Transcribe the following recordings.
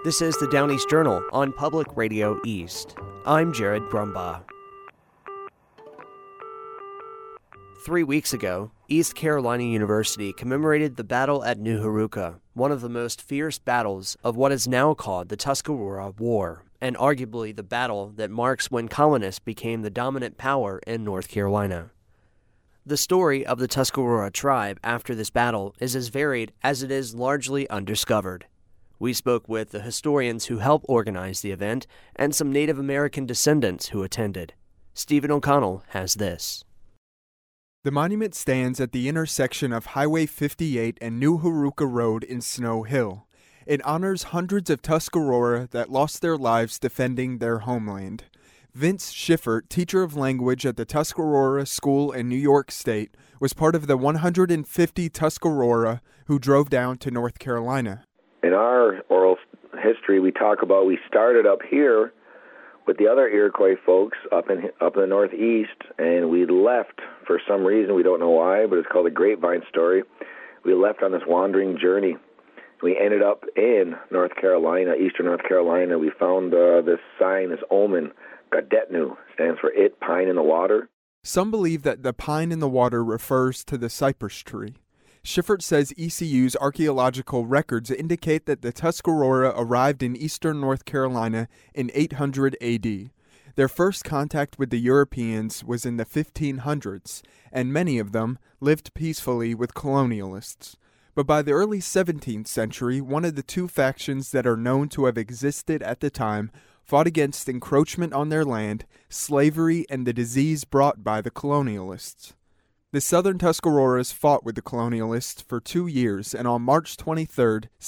This is the Down East Journal on Public Radio East. I'm Jared Brumbaugh. 3 weeks ago, East Carolina University commemorated the battle at New Haruka, one of the most fierce battles of what is now called the Tuscarora War, and arguably the battle that marks when colonists became the dominant power in North Carolina. The story of the Tuscarora tribe after this battle is as varied as it is largely undiscovered. We spoke with the historians who helped organize the event and some Native American descendants who attended. Stephen O'Connell has this. The monument stands at the intersection of Highway 58 and New Haruka Road in Snow Hill. It honors hundreds of Tuscarora that lost their lives defending their homeland. Vince Schiffert, teacher of language at the Tuscarora School in New York State, was part of the 150 Tuscarora who drove down to North Carolina. In our oral history, we talk about we started up here with the other Iroquois folks up in the Northeast, and we left for some reason, we don't know why, but it's called the Grapevine story. We left on this wandering journey. We ended up in North Carolina, eastern North Carolina. We found this sign, this omen, Gadetnu, stands for It, Pine in the Water. Some believe that the pine in the water refers to the cypress tree. Schiffert says ECU's archaeological records indicate that the Tuscarora arrived in eastern North Carolina in 800 AD. Their first contact with the Europeans was in the 1500s, and many of them lived peacefully with colonialists. But by the early 17th century, one of the two factions that are known to have existed at the time fought against encroachment on their land, slavery, and the disease brought by the colonialists. The Southern Tuscaroras fought with the colonialists for 2 years, and on March 23,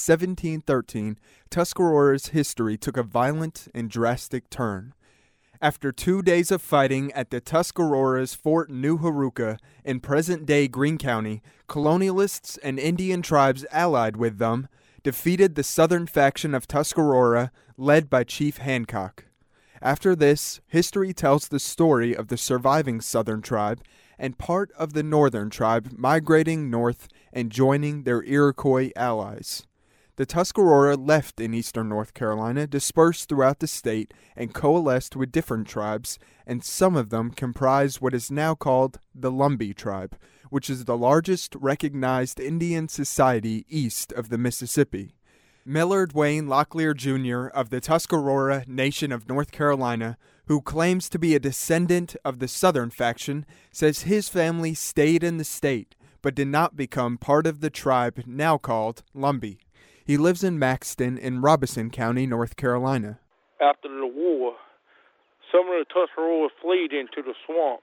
1713, Tuscarora's history took a violent and drastic turn. After 2 days of fighting at the Tuscaroras' Fort New Haruka in present-day Greene County, colonialists and Indian tribes allied with them defeated the southern faction of Tuscarora, led by Chief Hancock. After this, history tells the story of the surviving southern tribe and part of the northern tribe migrating north and joining their Iroquois allies. The Tuscarora left in eastern North Carolina, dispersed throughout the state, and coalesced with different tribes, and some of them comprise what is now called the Lumbee tribe, which is the largest recognized Indian society east of the Mississippi. Millard Wayne Locklear Jr. of the Tuscarora Nation of North Carolina, who claims to be a descendant of the Southern faction, says his family stayed in the state, but did not become part of the tribe now called Lumbee. He lives in Maxton in Robeson County, North Carolina. After the war, some of the Tuscaroras fled into the swamps.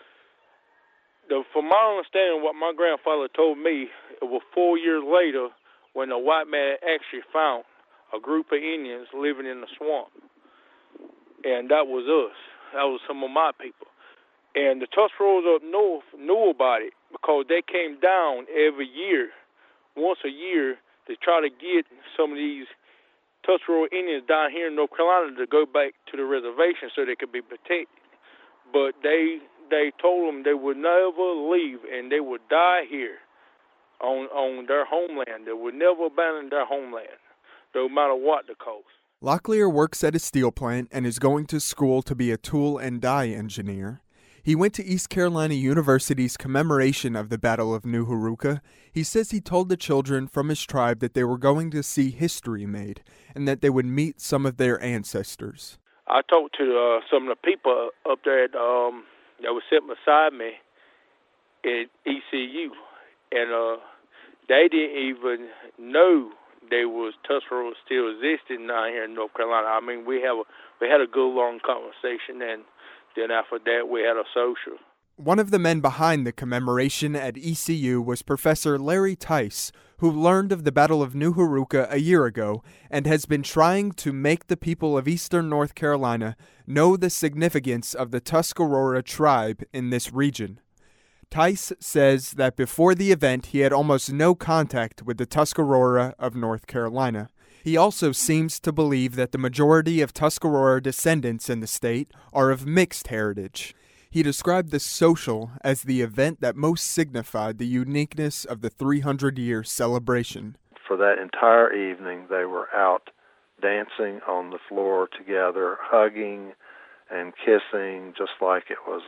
From my understanding, what my grandfather told me, it was 4 years later when a white man actually found a group of Indians living in the swamp. And that was us. That was some of my people. And the Tuscaroras up north knew about it because they came down every year, once a year, to try to get some of these Tuscarora Indians down here in North Carolina to go back to the reservation so they could be protected. But they told them they would never leave and they would die here on their homeland. They would never abandon their homeland, no matter what the cost. Locklear works at a steel plant and is going to school to be a tool and die engineer. He went to East Carolina University's commemoration of the Battle of New Haruka. He says he told the children from his tribe that they were going to see history made and that they would meet some of their ancestors. I talked to some of the people up there that were sitting beside me at ECU, and they didn't even know there was Tuscarora still existing down here in North Carolina. I mean, we had a good long conversation, and then after that we had a social. One of the men behind the commemoration at ECU was Professor Larry Tice, who learned of the Battle of New Haruka a year ago and has been trying to make the people of eastern North Carolina know the significance of the Tuscarora tribe in this region. Tice says that before the event he had almost no contact with the Tuscarora of North Carolina. He also seems to believe that the majority of Tuscarora descendants in the state are of mixed heritage. He described the social as the event that most signified the uniqueness of the 300-year celebration. For that entire evening, they were out dancing on the floor together, hugging and kissing, just like it was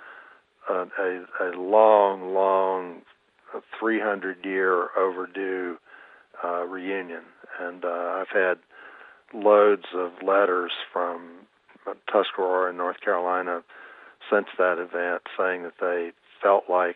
a long 300-year overdue reunion. And I've had loads of letters from Tuscarora, North Carolina, since that event, saying that they felt like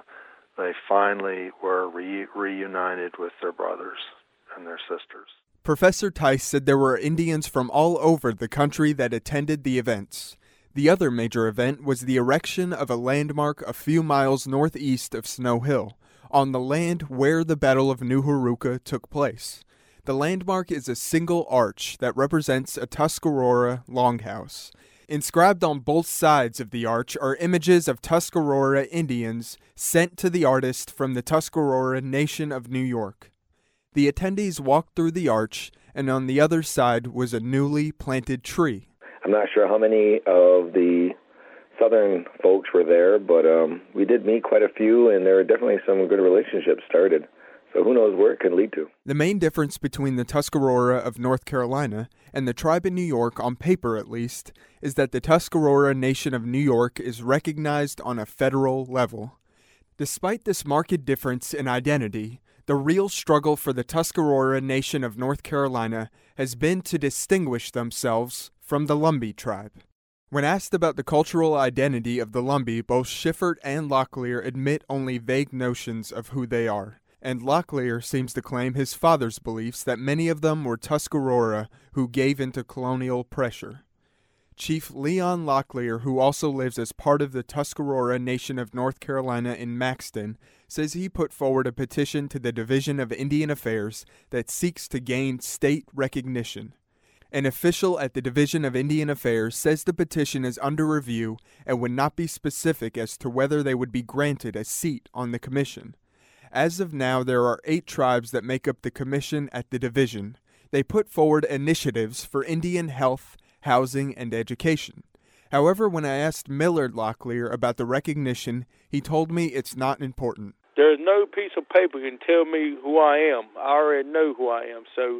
they finally were reunited with their brothers and their sisters. Professor Tice said there were Indians from all over the country that attended the events. The other major event was the erection of a landmark a few miles northeast of Snow Hill, on the land where the Battle of New Haruka took place. The landmark is a single arch that represents a Tuscarora longhouse. Inscribed on both sides of the arch are images of Tuscarora Indians sent to the artist from the Tuscarora Nation of New York. The attendees walked through the arch, and on the other side was a newly planted tree. I'm not sure how many of the southern folks were there, but we did meet quite a few, and there were definitely some good relationships started. So who knows where it could lead to. The main difference between the Tuscarora of North Carolina and the tribe in New York, on paper at least, is that the Tuscarora Nation of New York is recognized on a federal level. Despite this marked difference in identity, the real struggle for the Tuscarora Nation of North Carolina has been to distinguish themselves from the Lumbee tribe. When asked about the cultural identity of the Lumbee, both Schiffert and Locklear admit only vague notions of who they are. And Locklear seems to claim his father's beliefs that many of them were Tuscarora who gave into colonial pressure. Chief Leon Locklear, who also lives as part of the Tuscarora Nation of North Carolina in Maxton, says he put forward a petition to the Division of Indian Affairs that seeks to gain state recognition. An official at the Division of Indian Affairs says the petition is under review and would not be specific as to whether they would be granted a seat on the commission. As of now, there are 8 tribes that make up the commission at the division. They put forward initiatives for Indian health, housing, and education. However, when I asked Millard Locklear about the recognition, he told me it's not important. There's no piece of paper can tell me who I am. I already know who I am. So,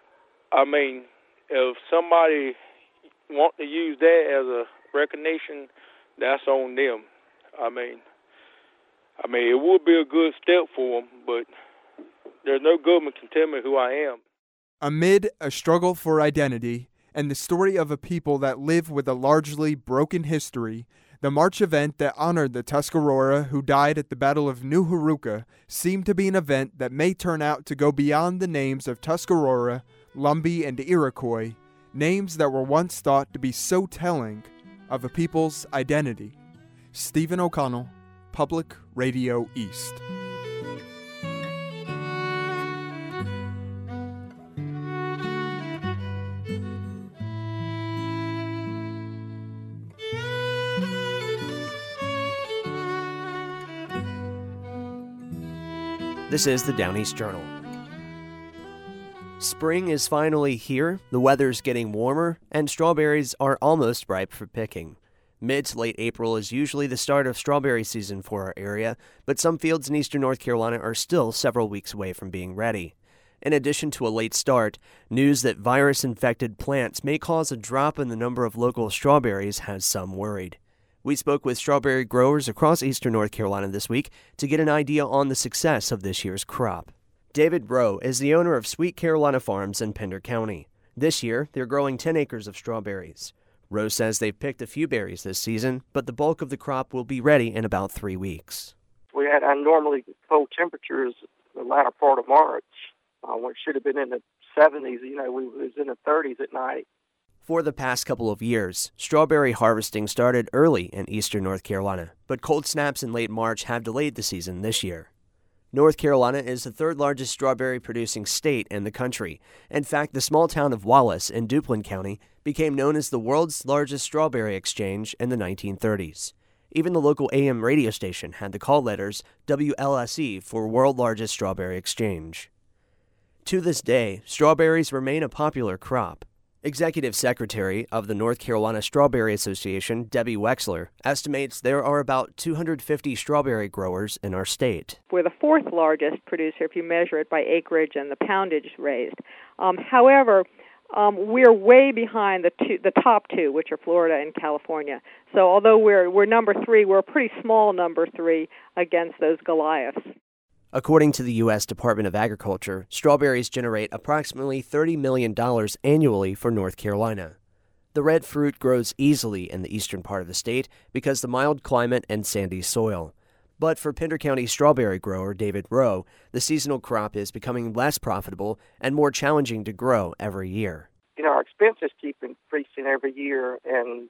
I mean, if somebody want to use that as a recognition, that's on them. I mean, it would be a good step for them, but there's no government can tell me who I am. Amid a struggle for identity and the story of a people that live with a largely broken history, the March event that honored the Tuscarora who died at the Battle of New Haruka seemed to be an event that may turn out to go beyond the names of Tuscarora, Lumbee, and Iroquois, names that were once thought to be so telling of a people's identity. Stephen O'Connell, Public Radio East. This is the Down East Journal. Spring is finally here, the weather's getting warmer, and strawberries are almost ripe for picking. Mid to late April is usually the start of strawberry season for our area, but some fields in eastern North Carolina are still several weeks away from being ready. In addition to a late start, news that virus-infected plants may cause a drop in the number of local strawberries has some worried. We spoke with strawberry growers across eastern North Carolina this week to get an idea on the success of this year's crop. David Rowe is the owner of Sweet Carolina Farms in Pender County. This year, they're growing 10 acres of strawberries. Rowe says they've picked a few berries this season, but the bulk of the crop will be ready in about 3 weeks. We had abnormally cold temperatures the latter part of March, when it should have been in the 70s. We was in the 30s at night. For the past couple of years, strawberry harvesting started early in eastern North Carolina, but cold snaps in late March have delayed the season this year. North Carolina is the third largest strawberry-producing state in the country. In fact, the small town of Wallace in Duplin County became known as the world's largest strawberry exchange in the 1930s. Even the local AM radio station had the call letters WLSE for World Largest Strawberry Exchange. To this day, strawberries remain a popular crop. Executive Secretary of the North Carolina Strawberry Association, Debbie Wexler, estimates there are about 250 strawberry growers in our state. We're the fourth largest producer if you measure it by acreage and the poundage raised. However, we're way behind the top two, which are Florida and California. So although we're number 3, we're a pretty small number 3 against those Goliaths. According to the U.S. Department of Agriculture, strawberries generate approximately $30 million annually for North Carolina. The red fruit grows easily in the eastern part of the state because of the mild climate and sandy soil. But for Pender County strawberry grower David Rowe, the seasonal crop is becoming less profitable and more challenging to grow every year. Our expenses keep increasing every year, and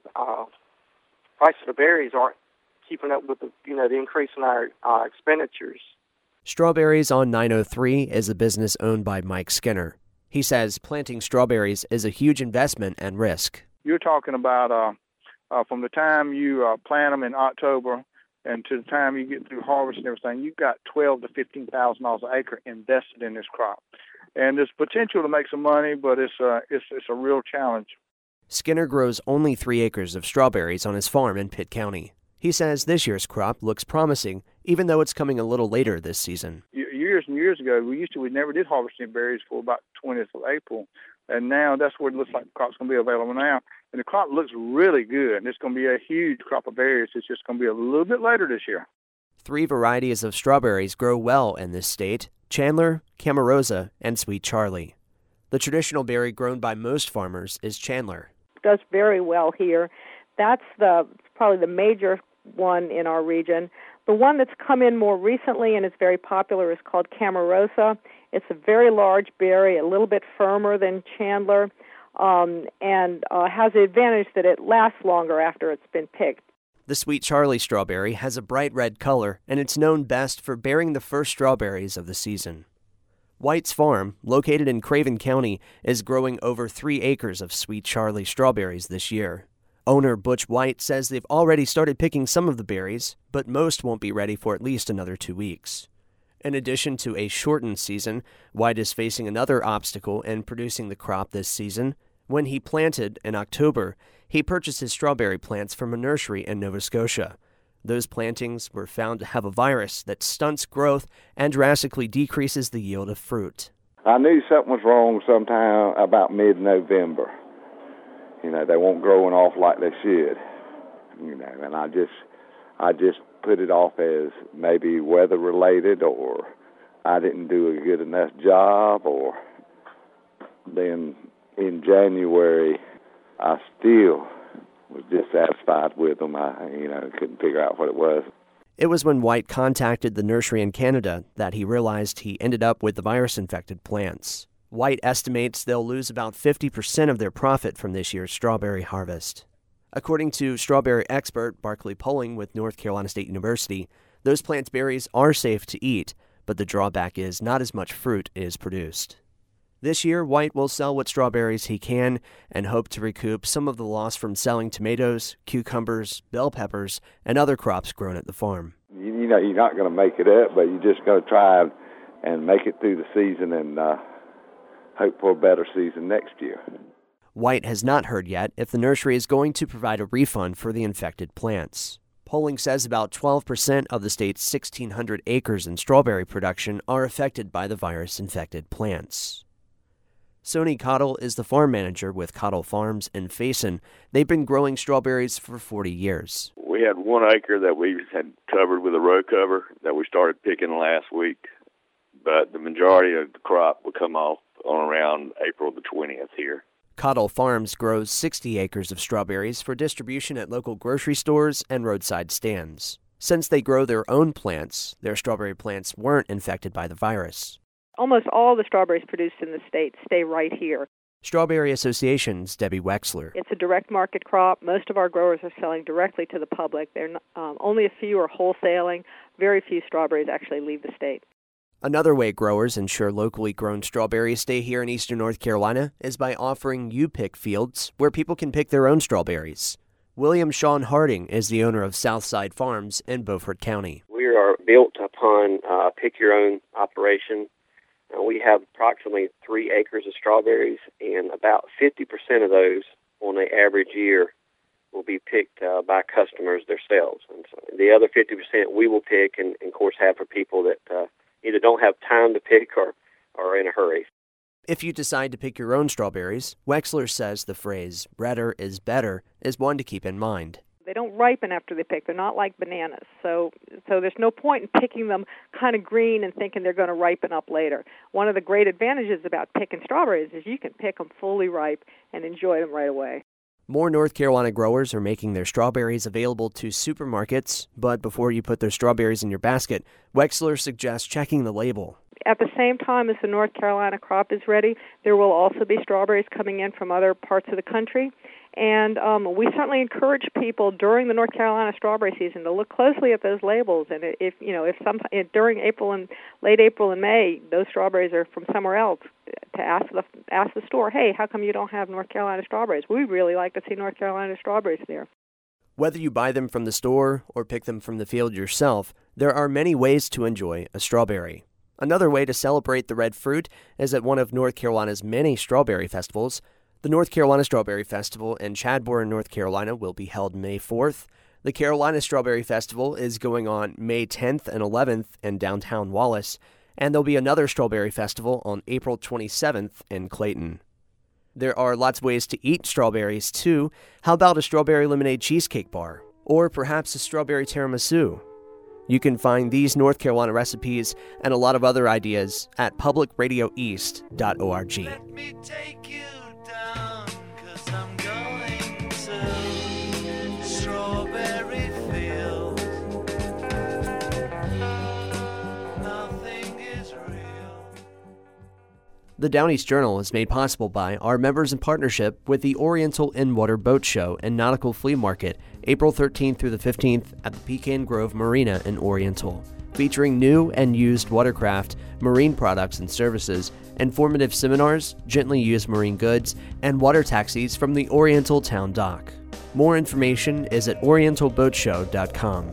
price of the berries aren't keeping up with the increase in our expenditures. Strawberries on 903 is a business owned by Mike Skinner. He says planting strawberries is a huge investment and risk. You're talking about from the time you plant them in October and to the time you get through harvest and everything, you've got $12,000 to $15,000 an acre invested in this crop. And there's potential to make some money, but it's a real challenge. Skinner grows only 3 acres of strawberries on his farm in Pitt County. He says this year's crop looks promising, even though it's coming a little later this season. Years and years ago, we never did harvest any berries for about 20th of April. And now that's what it looks like the crop's going to be available now. And the crop looks really good. And it's going to be a huge crop of berries. It's just going to be a little bit later this year. 3 varieties of strawberries grow well in this state: Chandler, Camarosa, and Sweet Charlie. The traditional berry grown by most farmers is Chandler. It does very well here. That's probably the major one in our region. The one that's come in more recently and is very popular is called Camarosa. It's a very large berry, a little bit firmer than Chandler, and has the advantage that it lasts longer after it's been picked. The Sweet Charlie strawberry has a bright red color, and it's known best for bearing the first strawberries of the season. White's Farm, located in Craven County, is growing over 3 acres of Sweet Charlie strawberries this year. Owner Butch White says they've already started picking some of the berries, but most won't be ready for at least another 2 weeks. In addition to a shortened season, White is facing another obstacle in producing the crop this season. When he planted in October, he purchased his strawberry plants from a nursery in Nova Scotia. Those plantings were found to have a virus that stunts growth and drastically decreases the yield of fruit. I knew something was wrong sometime about mid-November. They weren't growing off like they should. And I just put it off as maybe weather-related, or I didn't do a good enough job, or then in January I still was dissatisfied with them. I couldn't figure out what it was. It was when White contacted the nursery in Canada that he realized he ended up with the virus-infected plants. White estimates they'll lose about 50% of their profit from this year's strawberry harvest. According to strawberry expert Barclay Poling with North Carolina State University, those plants' berries are safe to eat, but the drawback is not as much fruit is produced. This year, White will sell what strawberries he can and hope to recoup some of the loss from selling tomatoes, cucumbers, bell peppers, and other crops grown at the farm. You're not going to make it up, but you're just going to try and make it through the season and hope for a better season next year. White has not heard yet if the nursery is going to provide a refund for the infected plants. Poling says about 12% of the state's 1,600 acres in strawberry production are affected by the virus-infected plants. Sony Cottle is the farm manager with Cottle Farms in Faison. They've been growing strawberries for 40 years. We had 1 acre that we had covered with a row cover that we started picking last week, but the majority of the crop will come off on around April the 20th here. Cottle Farms grows 60 acres of strawberries for distribution at local grocery stores and roadside stands. Since they grow their own plants, their strawberry plants weren't infected by the virus. Almost all the strawberries produced in the state stay right here. Strawberry Association's Debbie Wexler. It's a direct market crop. Most of our growers are selling directly to the public. Only a few are wholesaling. Very few strawberries actually leave the state. Another way growers ensure locally grown strawberries stay here in eastern North Carolina is by offering U-Pick fields where people can pick their own strawberries. William Sean Harding is the owner of Southside Farms in Beaufort County. We are built upon a pick-your-own operation. We have approximately 3 acres of strawberries, and about 50% of those on an average year will be picked by customers themselves. And so the other 50% we will pick and of course, have for people that either don't have time to pick or are in a hurry. If you decide to pick your own strawberries, Wexler says the phrase, redder is better, is one to keep in mind. They don't ripen after they pick. They're not like bananas. So there's no point in picking them kind of green and thinking they're going to ripen up later. One of the great advantages about picking strawberries is you can pick them fully ripe and enjoy them right away. More North Carolina growers are making their strawberries available to supermarkets, but before you put their strawberries in your basket, Wexler suggests checking the label. At the same time as the North Carolina crop is ready, there will also be strawberries coming in from other parts of the country. And we certainly encourage people during the North Carolina strawberry season to look closely at those labels. And if during late April and May, those strawberries are from somewhere else, to ask the store, hey, how come you don't have North Carolina strawberries? We really like to see North Carolina strawberries there. Whether you buy them from the store or pick them from the field yourself, there are many ways to enjoy a strawberry. Another way to celebrate the red fruit is at one of North Carolina's many strawberry festivals. The North Carolina Strawberry Festival in Chadbourne, North Carolina will be held May 4th. The Carolina Strawberry Festival is going on May 10th and 11th in downtown Wallace, and there'll be another Strawberry Festival on April 27th in Clayton. There are lots of ways to eat strawberries, too. How about a strawberry lemonade cheesecake bar? Or perhaps a strawberry tiramisu? You can find these North Carolina recipes and a lot of other ideas at publicradioeast.org. Let me take you down, 'cause I'm going to strawberry fields. Nothing is real. The Down East Journal is made possible by our members in partnership with the Oriental In-Water Boat Show and Nautical Flea Market, April 13th through the 15th at the Pecan Grove Marina in Oriental, featuring new and used watercraft, marine products and services, informative seminars, gently used marine goods, and water taxis from the Oriental Town Dock. More information is at orientalboatshow.com.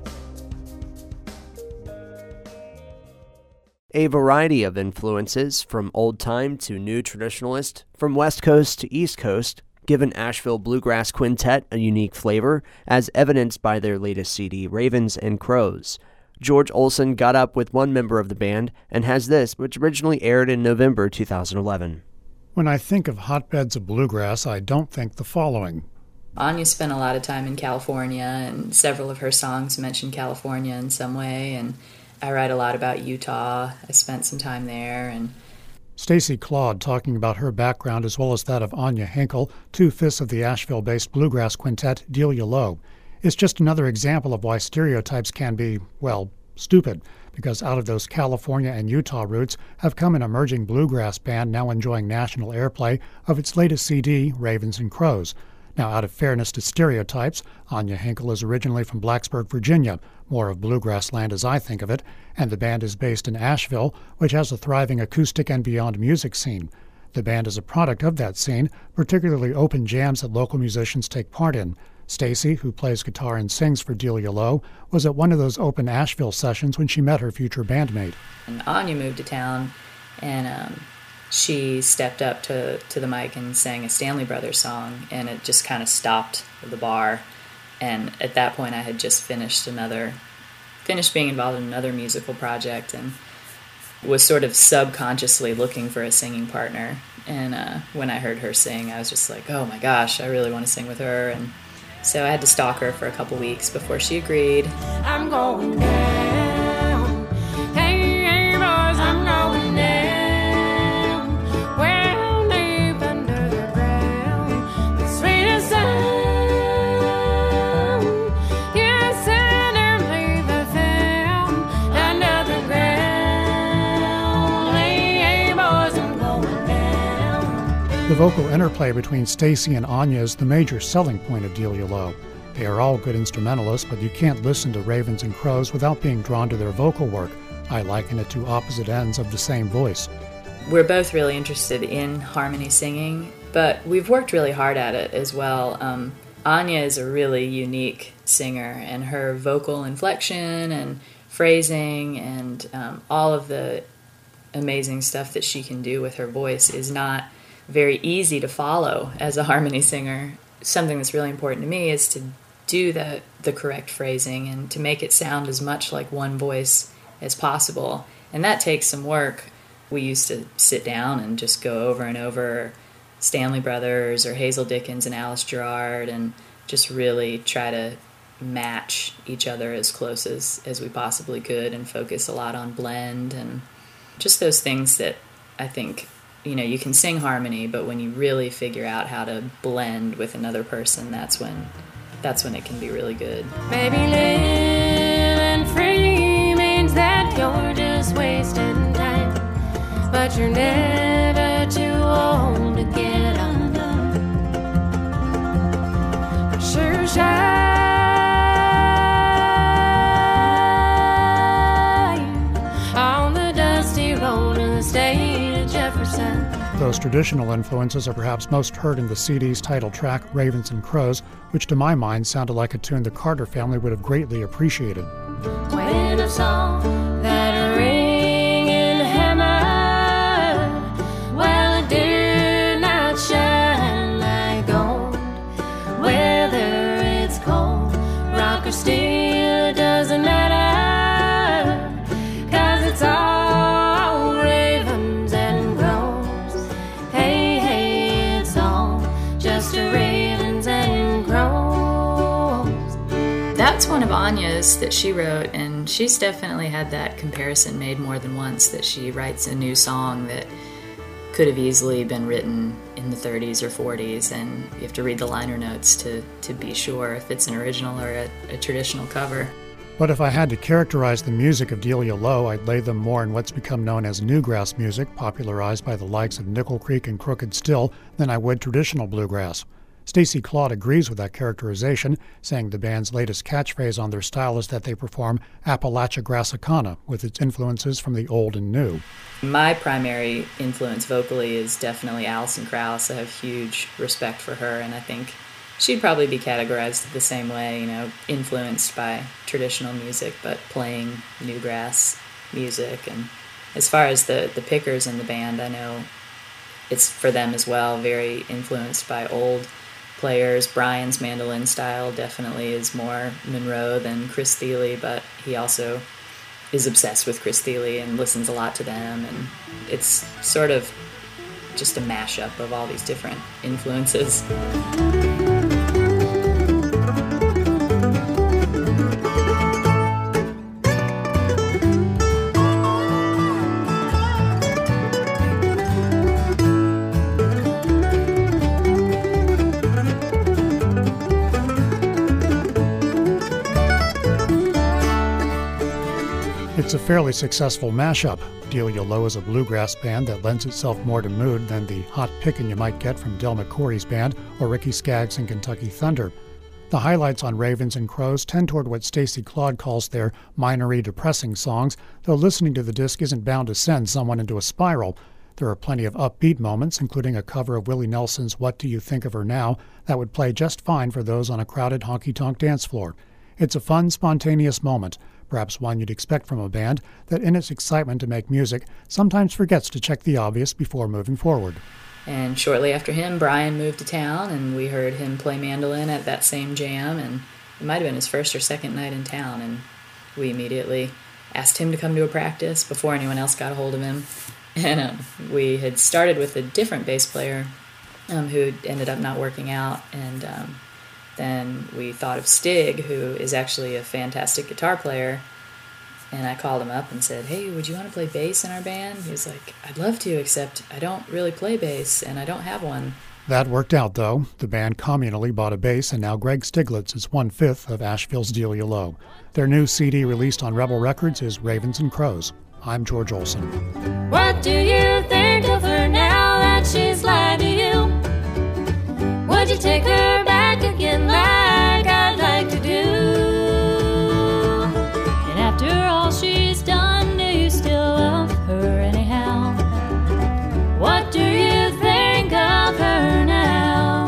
A variety of influences, from old-time to new traditionalist, from West Coast to East Coast, give an Asheville Bluegrass Quintet a unique flavor, as evidenced by their latest CD, Ravens and Crows. George Olson got up with one member of the band and has this, which originally aired in November 2011. When I think of hotbeds of bluegrass, I don't think the following. Anya spent a lot of time in California, and several of her songs mention California in some way, and I write a lot about Utah. I spent some time there. And Stacy Claude talking about her background as well as that of Anya Hinkle, two-fifths of the Asheville-based bluegrass quintet Delia Lowe. It's just another example of why stereotypes can be, well, stupid, because out of those California and Utah roots have come an emerging bluegrass band now enjoying national airplay of its latest CD, Ravens and Crows. Now, out of fairness to stereotypes, Anya Hinkle is originally from Blacksburg, Virginia, more of bluegrass land as I think of it, and the band is based in Asheville, which has a thriving acoustic and beyond music scene. The band is a product of that scene, particularly open jams that local musicians take part in. Stacy, who plays guitar and sings for Delia Lowe, was at one of those open Asheville sessions when she met her future bandmate. And Anya moved to town, and she stepped up to the mic and sang a Stanley Brothers song, and it just kind of stopped the bar. And at that point, I had just finished being involved in another musical project, and was sort of subconsciously looking for a singing partner. And when I heard her sing, I was just like, oh my gosh, I really want to sing with her. And so I had to stalk her for a couple weeks before she agreed. I'm going down. Hey, boys, I'm going down. Well, deep under the ground. The sweetest sound. Yes, and early the found. Under the ground. Hey, boys, I'm going down. The vocal interplay between Stacy and Anya is the major selling point of Delia Lowe. They are all good instrumentalists, but you can't listen to Ravens and Crows without being drawn to their vocal work. I liken it to opposite ends of the same voice. We're both really interested in harmony singing, but we've worked really hard at it as well. Anya is a really unique singer, and her vocal inflection and phrasing and all of the amazing stuff that she can do with her voice is not very easy to follow as a harmony singer. Something that's really important to me is to do the correct phrasing and to make it sound as much like one voice as possible. And that takes some work. we used to sit down and just go over and over Stanley Brothers or Hazel Dickens and Alice Gerrard and just really try to match each other as close as we possibly could and focus a lot on blend and just those things that I think, you can sing harmony, but when you really figure out how to blend with another person, that's when it can be really good. Baby, living free means that you're just wasting time, but you're never too old to get undone. Sure shine on the dusty road to the state of Jefferson. Those traditional influences are perhaps most heard in the CD's title track, Ravens and Crows, which to my mind sounded like a tune the Carter family would have greatly appreciated. When I saw that ringing hammer, well, it did not shine like gold. Whether it's cold, rock or steel, doesn't matter, 'cause it's all ravens and crows. Hey, hey, it's all just ravens and crows. That's one of Anya's that she wrote, and she's definitely had that comparison made more than once, that she writes a new song that could have easily been written in the 30s or 40s, and you have to read the liner notes to be sure if it's an original or a traditional cover. But if I had to characterize the music of Delia Lowe, I'd lay them more in what's become known as newgrass music, popularized by the likes of Nickel Creek and Crooked Still, than I would traditional bluegrass. Stacey Claude agrees with that characterization, saying the band's latest catchphrase on their style is that they perform Appalachia Grassicana, with its influences from the old and new. My primary influence vocally is definitely Alison Krauss. I have huge respect for her, and I think she'd probably be categorized the same way, influenced by traditional music, but playing newgrass music. And as far as the pickers in the band, I know it's for them as well, very influenced by old players. Brian's mandolin style definitely is more Monroe than Chris Thile, but he also is obsessed with Chris Thile and listens a lot to them, and it's sort of just a mashup of all these different influences. It's a fairly successful mashup. Delia Lowe is a bluegrass band that lends itself more to mood than the hot pickin' you might get from Del McCoury's band or Ricky Skaggs and Kentucky Thunder. The highlights on Ravens and Crows tend toward what Stacey Claude calls their minory depressing songs, though listening to the disc isn't bound to send someone into a spiral. There are plenty of upbeat moments, including a cover of Willie Nelson's What Do You Think of Her Now, that would play just fine for those on a crowded honky-tonk dance floor. It's a fun, spontaneous moment, perhaps one you'd expect from a band that in its excitement to make music sometimes forgets to check the obvious before moving forward. And shortly after him, Brian moved to town, and we heard him play mandolin at that same jam, and it might have been his first or second night in town, and we immediately asked him to come to a practice before anyone else got a hold of him. And we had started with a different bass player who ended up not working out, and then we thought of Stig, who is actually a fantastic guitar player, and I called him up and said, "Hey, would you want to play bass in our band?" He was like, "I'd love to, except I don't really play bass, and I don't have one." That worked out, though. The band communally bought a bass, and now Greg Stiglitz is 1/5 of Asheville's Delia Lowe. Their new CD released on Rebel Records is Ravens and Crows. I'm George Olson. What do you think of her now that she's lied to you? Would you take her back again like I'd like to do? And after all she's done, do you still love her anyhow? What do you think of her now?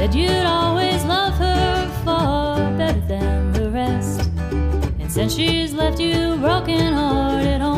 Said you'd always love her far better than the rest. And since she's left you broken hearted